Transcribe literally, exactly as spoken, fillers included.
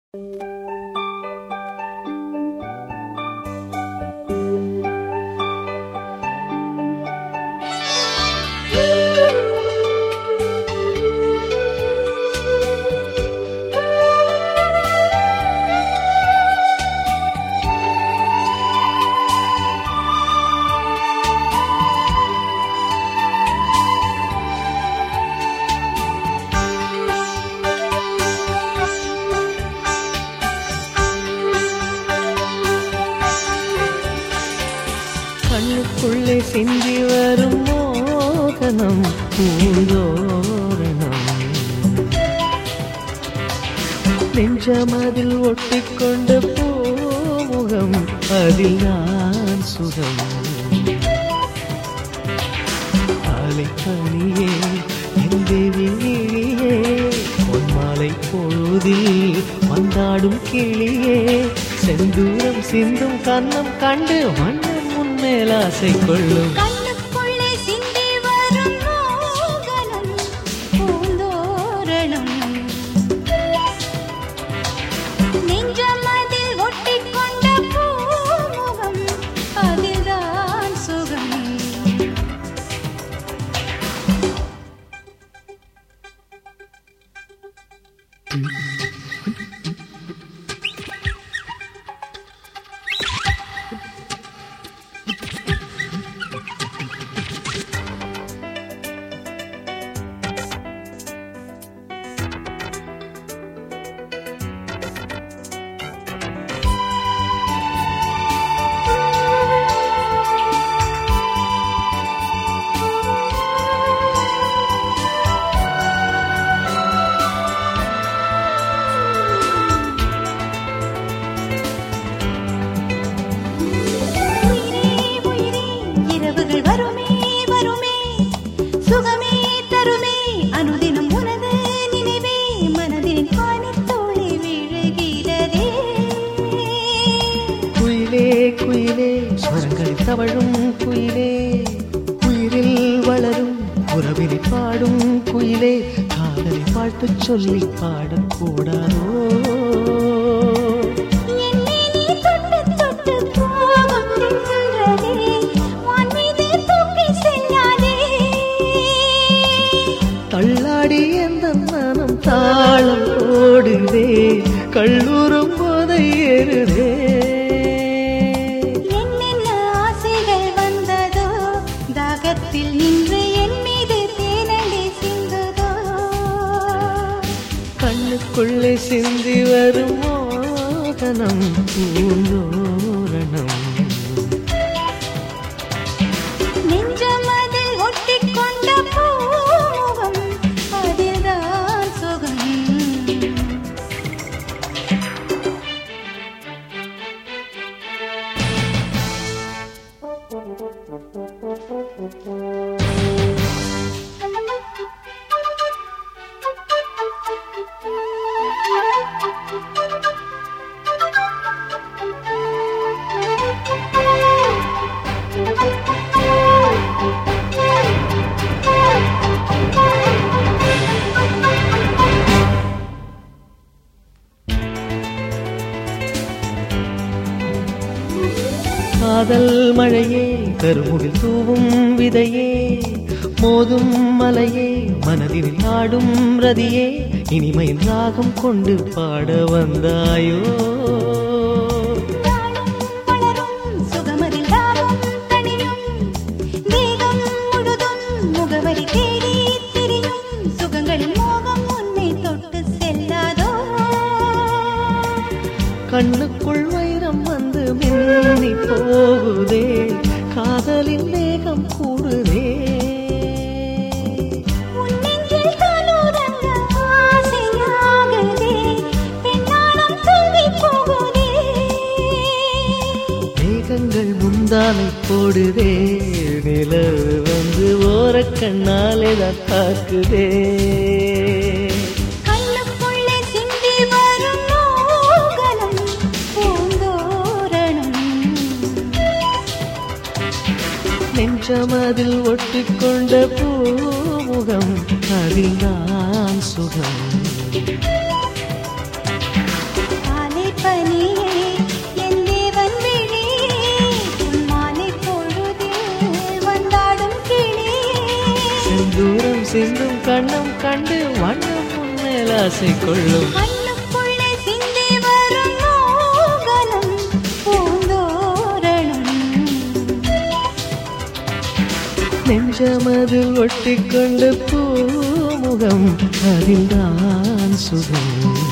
கண்ணுக்குள்ளே சிந்தி வரும் மோகனம் பூந்தோரணம், நெஞ்சமதில் ஒட்டிக்கொண்ட பூமுகம், அதில் நான் சுகம். காலை கனியே என் தேவி நீயே, பொன்மாலை பொழுதில் வந்தாடும் கிளியே, செந்தூரம் சிந்தும் கண்ணம் கண்டு மன்னன் முன்மேல் ஆசை கொள்ளும். கண்ணுக்குள்ளே சிந்தி வரும் மோகனம் பூந்தோரணம், நெஞ்சமதில் ஒட்டிக்கொண்ட பூமுகம், அதில்தான் சுகம். தவழும் குயிலே, உயிரில் வளரும் உறவினை பாடும் குயிலே, காதலை பாட்டு சொல்லி பாடக்கூடாதோ? தள்ளாடி எந்த மனம் தாளம் ஓடுதே, கல்லூரும் போதை ஏறுதே. கண்ணுக்குள்ளே சிந்தி வரும் மோகனம் பூந்தோரணம், நெஞ்சமதில் ஒட்டிக்கொண்ட பூமுகம், அதில்தான் சுகம். காதல் மழையே, கருமுகில் தூவும் விதையே, மோதும் மலையே, மனதில் ஆடும் ரதியே, இனிமையின் ராகம் கொண்டு பாட வந்தாயோ? கண்ணுக்குள் வைரம் வந்து மின்னி போகுதே, காதலின் வேகம் கூடுதே. மேகங்கள் முந்தானை போடுதே, நிலவு வந்து ஓர கண்ணாலே தான் பார்க்குதே. நெஞ்சமதில் ஒட்டிக்கொண்ட பூமுகம், அதில் நான் சுகம். செந்தூரம் சிந்தும் கண்ணம் கண்டு வண்ணம் முன்னேல் ஆசை கொள்ளும் கண்ணுக்குள்ளே சிந்தி வரும் மோகனம் பூந்தோரணம் நெஞ்சமதில் ஒட்டிக்கொண்ட பூமுகம் அதில்தான் சுகம்